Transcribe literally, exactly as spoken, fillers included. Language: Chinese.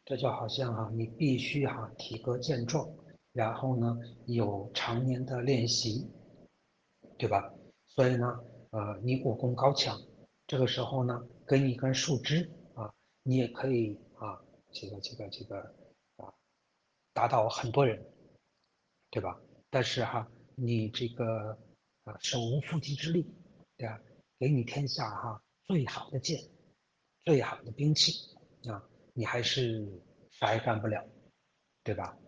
这就好像哈、你必须哈、体格健壮，然后呢有常年的练习，对吧？所以呢，呃，你武功高强，这个时候呢，给你一根树枝啊，你也可以啊，这个这个这个啊，打倒很多人，对吧？但是哈，你这个啊手无缚鸡之力，对吧？给你天下哈最好的剑，最好的兵器啊，你还是啥也干不了，对吧？